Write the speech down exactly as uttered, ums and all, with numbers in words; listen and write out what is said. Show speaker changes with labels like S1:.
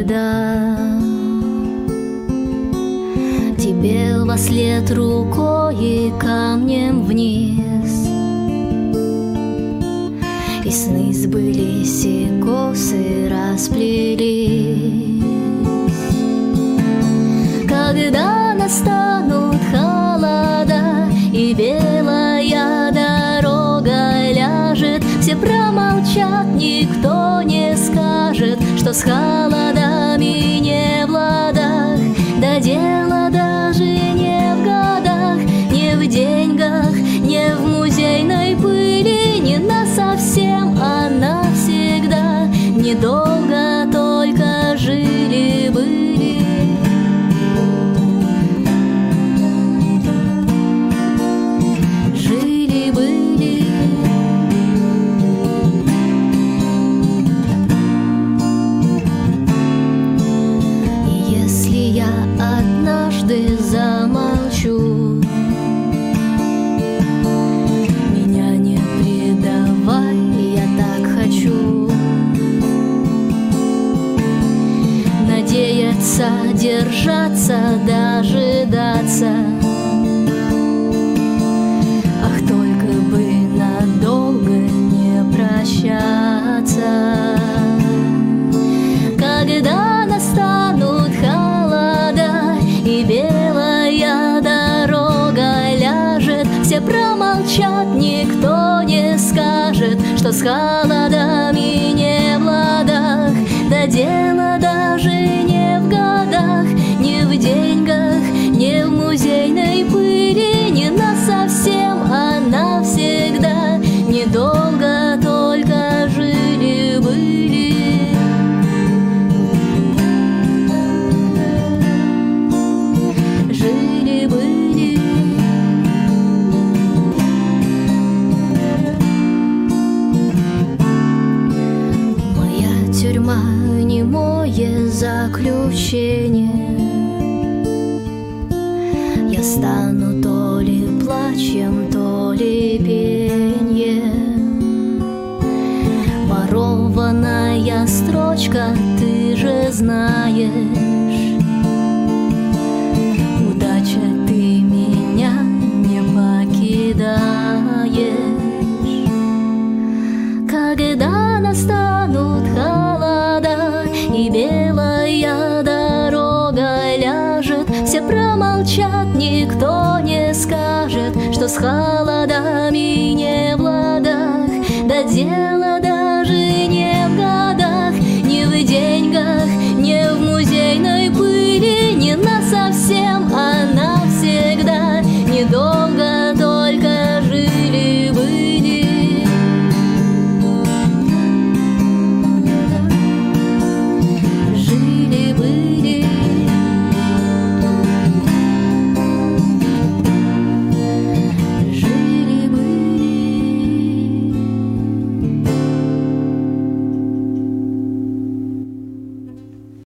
S1: когда тебе вослед рукой и камнем вниз, и сны сбылись, и косы расплелись. Когда настанут холода и белая дорога ляжет, все промолчат, никто не скажет, что с холодами не в ладах. Да дело даже не в годах, не в деньгах, не в музейной пыли, не насовсем, а навсегда. Недолго только жили-были. Жили-были. И если я однажды замолчу, меня не предавай, я так хочу. Надеяться, держаться, дожидаться. Ах, только бы надолго не прощаться. Когда настанут холода и белая дорога ляжет, все промолчат, никто не скажет, что с холодами не в ладах. Да дело даже не в годах, не в деньгах, не в музейной пыли, не насовсем, а навсегда. Недолго только жили-были. Жили-были. Моя тюрьма — немое заключение. Я стану то ли плачем, то ли пеньем. Ворованная строчка, ты же знаешь. Удача, ты меня не покидаешь. Когда настанут холода и белая дорога ляжет, все промолчат, никто не скажет, что с холодами не в ладах. Да дело даже не в годах, не в деньгах,